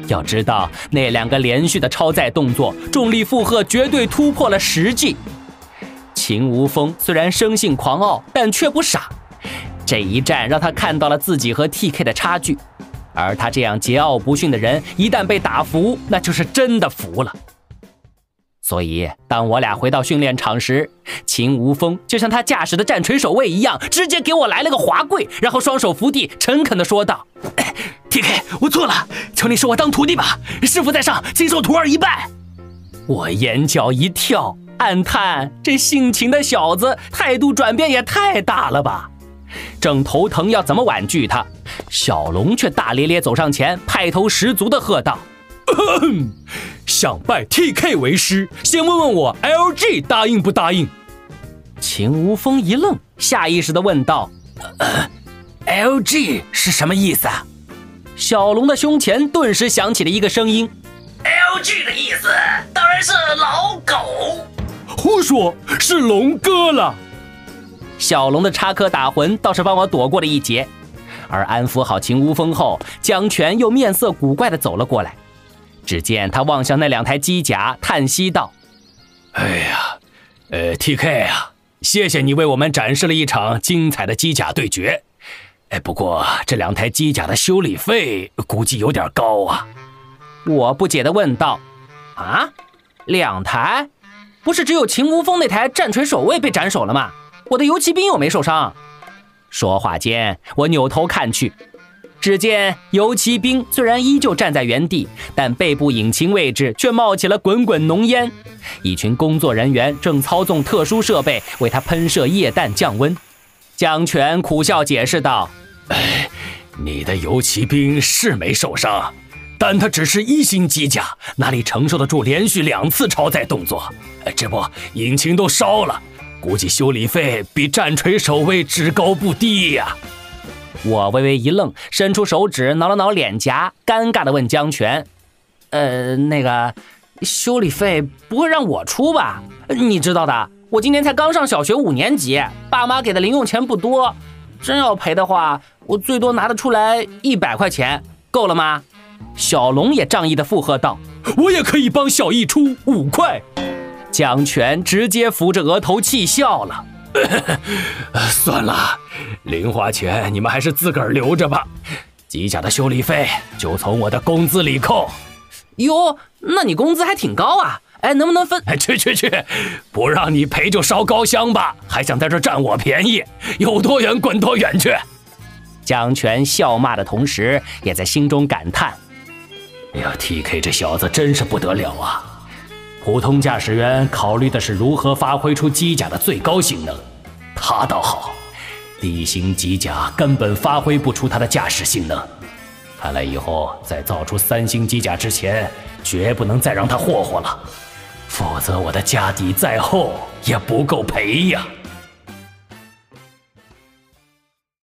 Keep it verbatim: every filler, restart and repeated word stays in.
要知道，那两个连续的超载动作，重力负荷绝对突破了十 G。秦无风虽然生性狂傲，但却不傻。这一战让他看到了自己和 T K 的差距，而他这样桀骜不驯的人，一旦被打服，那就是真的服了。所以，当我俩回到训练场时，秦无风就像他驾驶的战锤守卫一样，直接给我来了个滑跪，然后双手扶地，诚恳地说道：“哎 T K， 我错了，求你收我当徒弟吧，师傅在上，请受徒儿一拜。”我眼角一跳，暗叹这性情的小子态度转变也太大了吧。正头疼要怎么婉拒他，小龙却大咧咧走上前，派头十足地喝道：“想拜 T K 为师，先问问我 L G 答应不答应？”秦无风一愣，下意识地问道：“呃、L G 是什么意思啊？”小龙的胸前顿时响起了一个声音 ：“L G 的意思当然是老狗。” 胡说，是龙哥了。小龙的插科打诨倒是帮我躲过了一劫，而安抚好秦无风后，江泉又面色古怪地走了过来。只见他望向那两台机甲，叹息道：“哎呀，呃 ，T K 啊，谢谢你为我们展示了一场精彩的机甲对决。哎，不过这两台机甲的修理费估计有点高啊。”我不解地问道：“啊，两台？不是只有秦无风那台战锤守卫被斩首了吗？我的游骑兵又没受伤。”说话间，我扭头看去。只见游骑兵虽然依旧站在原地，但背部引擎位置却冒起了滚滚浓烟。一群工作人员正操纵特殊设备为它喷射液氮降温。江泉苦笑解释道：“哎，你的游骑兵是没受伤，但它只是一星机甲，哪里承受得住连续两次超载动作？这不，引擎都烧了，估计修理费比战锤守卫只高不低呀。”我微微一愣，伸出手指挠了挠脸颊，尴尬地问江泉：“呃，那个修理费不会让我出吧？你知道的，我今年才刚上小学五年级，爸妈给的零用钱不多，真要赔的话，我最多拿得出来一百块钱，够了吗？”小龙也仗义地附和道：“我也可以帮小易出五块。”江泉直接扶着额头气笑了。算了，零花钱你们还是自个儿留着吧，机甲的修理费就从我的工资里扣。哟，那你工资还挺高啊，哎，能不能分？去去去，不让你赔就烧高香吧，还想在这占我便宜，有多远滚多远去。江泉笑骂的同时，也在心中感叹：哎呀 ，T K 这小子真是不得了啊！普通驾驶员考虑的是如何发挥出机甲的最高性能，他倒好，低星机甲根本发挥不出他的驾驶性能。看来以后在造出三星机甲之前，绝不能再让他霍霍了，否则我的家底再厚也不够赔呀。